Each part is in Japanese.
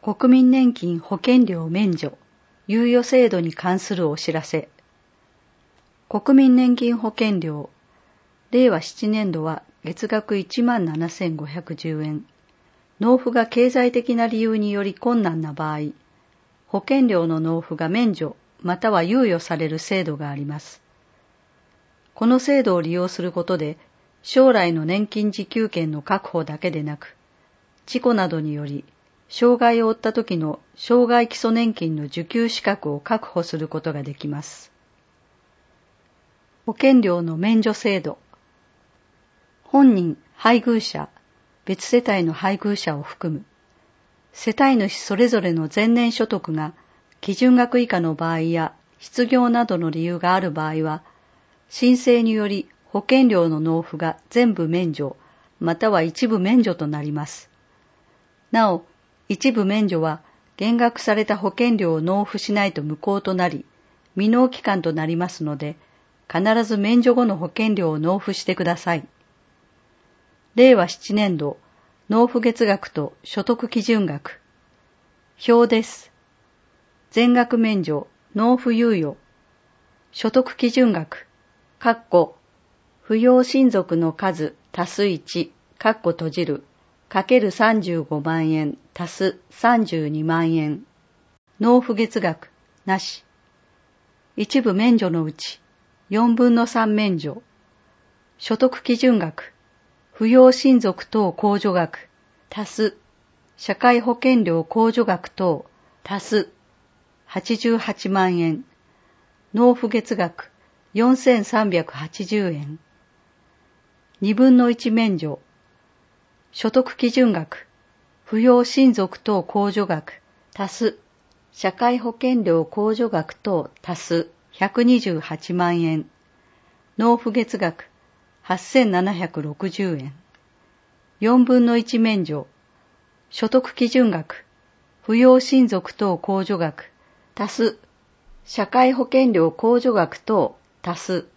国民年金保険料免除、猶予制度に関するお知らせ。国民年金保険料、令和7年度は月額17,510円。納付が経済的な理由により困難な場合、保険料の納付が免除または猶予される制度があります。この制度を利用することで、将来の年金受給権の確保だけでなく、事故などにより、障害を負った時の障害基礎年金の受給資格を確保することができます。保険料の免除制度。本人、配偶者、別世帯の配偶者を含む、世帯主それぞれの前年所得が基準額以下の場合や失業などの理由がある場合は、申請により保険料の納付が全部免除、または一部免除となります。なお、一部免除は減額された保険料を納付しないと無効となり、未納期間となりますので、必ず免除後の保険料を納付してください。令和7年度、納付月額と所得基準額。表です。全額免除、納付猶予。所得基準額。扶養親族の数足す1、閉じる。かける35万円足す32万円。納付月額、なし。一部免除のうち、4分の3免除。所得基準額、扶養親族等控除額、足す、社会保険料控除額等、足す、88万円。納付月額、4,380円。2分の1免除。所得基準額、扶養親族等控除額、足す、社会保険料控除額等足す128万円。納付月額、8,760円。4分の1免除。所得基準額、扶養親族等控除額、足す、社会保険料控除額等足す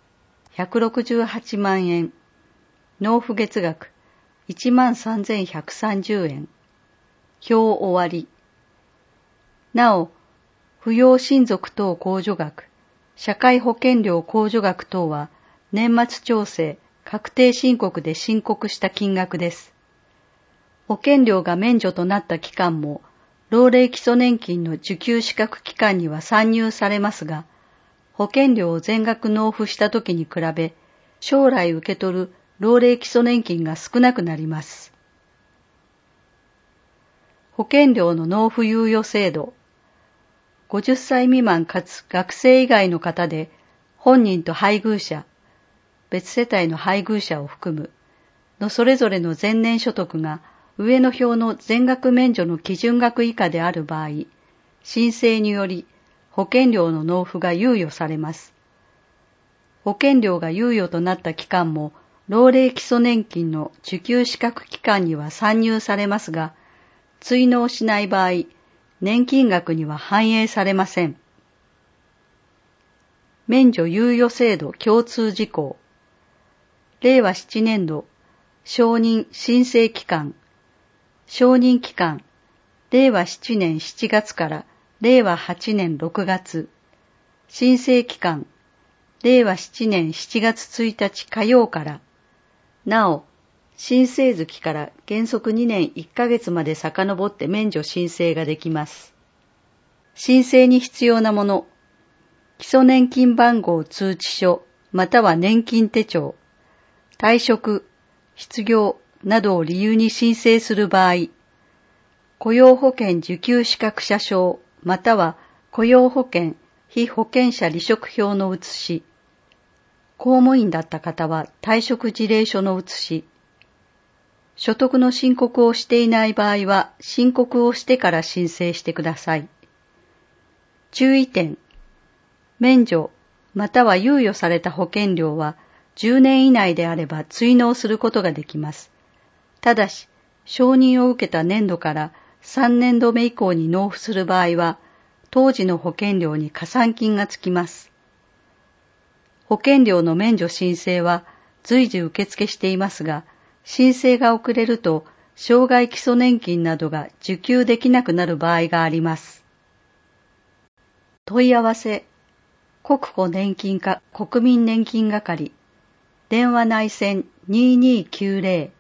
168万円。納付月額、13,130円。表終わり。なお、扶養親族等控除額、社会保険料控除額等は年末調整、確定申告で申告した金額です。保険料が免除となった期間も、老齢基礎年金の受給資格期間には算入されますが、保険料を全額納付した時に比べ、将来受け取る老齢基礎年金が少なくなります。保険料の納付猶予制度。50歳未満かつ学生以外の方で、本人と配偶者、別世帯の配偶者を含む、のそれぞれの前年所得が上の表の全額免除の基準額以下である場合、申請により保険料の納付が猶予されます。保険料が猶予となった期間も、老齢基礎年金の受給資格期間には算入されますが、追納しない場合、年金額には反映されません。免除猶予制度共通事項。令和7年度、承認申請期間。承認期間、令和7年7月から令和8年6月。申請期間、令和7年7月1日火曜から。なお、申請月から原則2年1ヶ月まで遡って免除申請ができます。申請に必要なもの、基礎年金番号通知書または年金手帳、退職、失業などを理由に申請する場合、雇用保険受給資格者証または雇用保険被保険者離職票の写し、公務員だった方は退職事例書の写し、所得の申告をしていない場合は申告をしてから申請してください。注意点、免除または猶予された保険料は10年以内であれば追納することができます。ただし、承認を受けた年度から3年度目以降に納付する場合は、当時の保険料に加算金がつきます。保険料の免除申請は随時受付していますが、申請が遅れると障害基礎年金などが受給できなくなる場合があります。問い合わせ、国保年金課国民年金係、電話内線2290